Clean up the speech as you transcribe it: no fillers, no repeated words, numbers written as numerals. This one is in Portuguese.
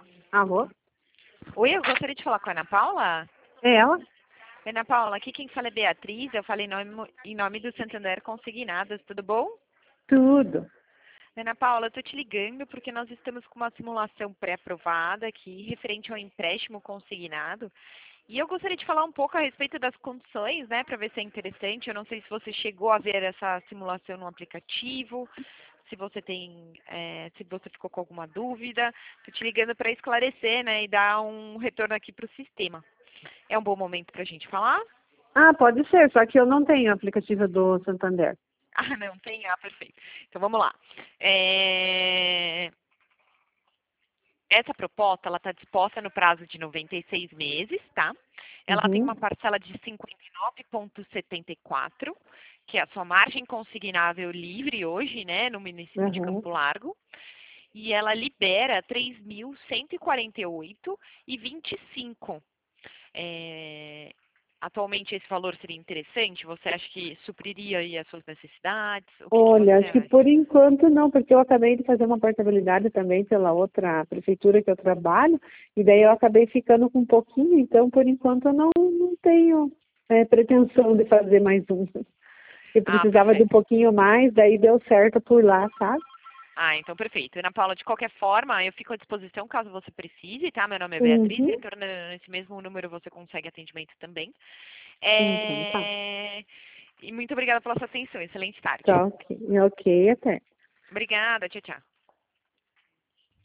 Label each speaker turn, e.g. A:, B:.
A: Alô?
B: Oi, eu gostaria de falar com a Ana Paula.
A: É ela?
B: Ana Paula, aqui quem fala é Beatriz, eu falei em nome do Santander Consignadas, tudo bom?
A: Tudo.
B: Ana Paula, eu estou te ligando porque nós estamos com uma simulação pré-aprovada aqui, referente ao empréstimo consignado, e eu gostaria de falar um pouco a respeito das condições, né, para ver se é interessante. Eu não sei se você chegou a ver essa simulação no aplicativo, se você se você ficou com alguma dúvida. Estou te ligando para esclarecer, né, e dar um retorno aqui para o sistema. É um bom momento para a gente falar?
A: Ah, pode ser, só que eu não tenho aplicativo do Santander.
B: Ah, não tem? Ah, perfeito. Então vamos lá. Essa proposta, ela está disposta no prazo de 96 meses, tá? Ela tem
A: Uhum,
B: uma parcela de 59,74, que é a sua margem consignável livre hoje, né, no município de
A: uhum.
B: Campo Largo. E ela libera 3.148,25. Atualmente esse valor seria interessante? Você acha que supriria aí as suas necessidades? O que
A: Olha,
B: você
A: acho que
B: acha?
A: por enquanto não, porque eu acabei de fazer uma portabilidade também pela outra prefeitura que eu trabalho, e daí eu acabei ficando com um pouquinho, então por enquanto eu não tenho pretensão de fazer mais um. Eu
B: Ah,
A: precisava de um
B: perfeito.
A: pouquinho mais, daí deu certo por lá, sabe?
B: Ah, então perfeito. Ana Paula, de qualquer forma, eu fico à disposição caso você precise, tá? Meu nome é Beatriz,
A: Uhum.
B: retornando nesse mesmo número você consegue atendimento também.
A: Então tá.
B: E muito obrigada pela sua atenção. Excelente tarde.
A: Tá ok. Ok, até.
B: Obrigada, tchau, tchau.